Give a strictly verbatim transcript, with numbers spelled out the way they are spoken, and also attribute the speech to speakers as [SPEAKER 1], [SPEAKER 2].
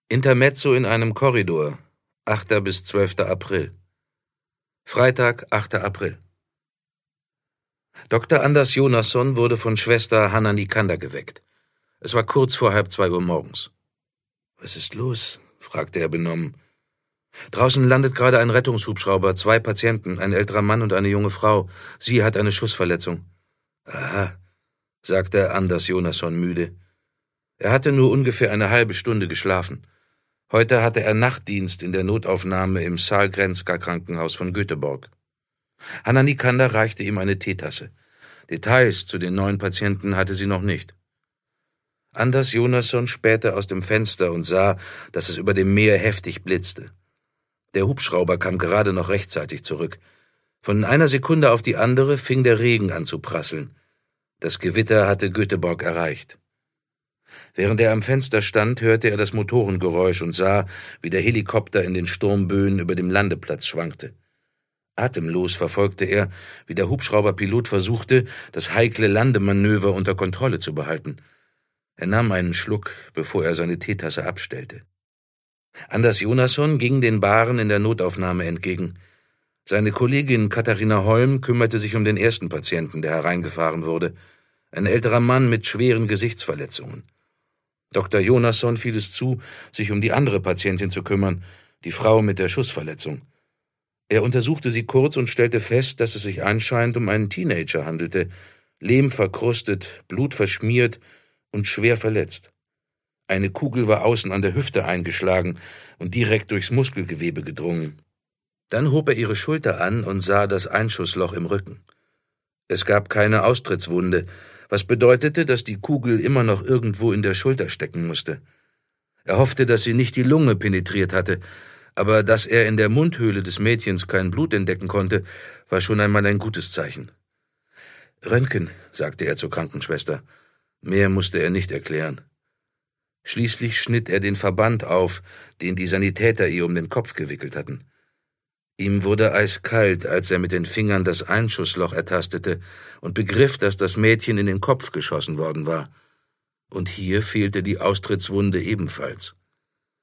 [SPEAKER 1] Intermezzo in einem Korridor, achter bis zwölfter April. Freitag, achter April. Doktor Anders Jonasson wurde von Schwester Hanna Nikander geweckt. Es war kurz vor halb zwei Uhr morgens. »Was ist los?« fragte er benommen. »Draußen landet gerade ein Rettungshubschrauber, zwei Patienten, ein älterer Mann und eine junge Frau. Sie hat eine Schussverletzung.« »Aha«, sagte Anders Jonasson müde. Er hatte nur ungefähr eine halbe Stunde geschlafen. Heute hatte er Nachtdienst in der Notaufnahme im Sahlgrenska Krankenhaus von Göteborg. Hanna Nikander reichte ihm eine Teetasse. Details zu den neuen Patienten hatte sie noch nicht. Anders Jonasson spähte aus dem Fenster und sah, dass es über dem Meer heftig blitzte. Der Hubschrauber kam gerade noch rechtzeitig zurück. Von einer Sekunde auf die andere fing der Regen an zu prasseln. Das Gewitter hatte Göteborg erreicht. Während er am Fenster stand, hörte er das Motorengeräusch und sah, wie der Helikopter in den Sturmböen über dem Landeplatz schwankte. Atemlos verfolgte er, wie der Hubschrauberpilot versuchte, das heikle Landemanöver unter Kontrolle zu behalten. Er nahm einen Schluck, bevor er seine Teetasse abstellte. Anders Jonasson ging den Bahren in der Notaufnahme entgegen. Seine Kollegin Katharina Holm kümmerte sich um den ersten Patienten, der hereingefahren wurde. Ein älterer Mann mit schweren Gesichtsverletzungen. Doktor Jonasson fiel es zu, sich um die andere Patientin zu kümmern, die Frau mit der Schussverletzung. Er untersuchte sie kurz und stellte fest, dass es sich anscheinend um einen Teenager handelte, lehmverkrustet, blutverschmiert und schwer verletzt. Eine Kugel war außen an der Hüfte eingeschlagen und direkt durchs Muskelgewebe gedrungen. Dann hob er ihre Schulter an und sah das Einschussloch im Rücken. Es gab keine Austrittswunde, was bedeutete, dass die Kugel immer noch irgendwo in der Schulter stecken musste. Er hoffte, dass sie nicht die Lunge penetriert hatte, aber dass er in der Mundhöhle des Mädchens kein Blut entdecken konnte, war schon einmal ein gutes Zeichen. »Röntgen«, sagte er zur Krankenschwester. Mehr musste er nicht erklären. Schließlich schnitt er den Verband auf, den die Sanitäter ihr um den Kopf gewickelt hatten. Ihm wurde eiskalt, als er mit den Fingern das Einschussloch ertastete und begriff, dass das Mädchen in den Kopf geschossen worden war. Und hier fehlte die Austrittswunde ebenfalls.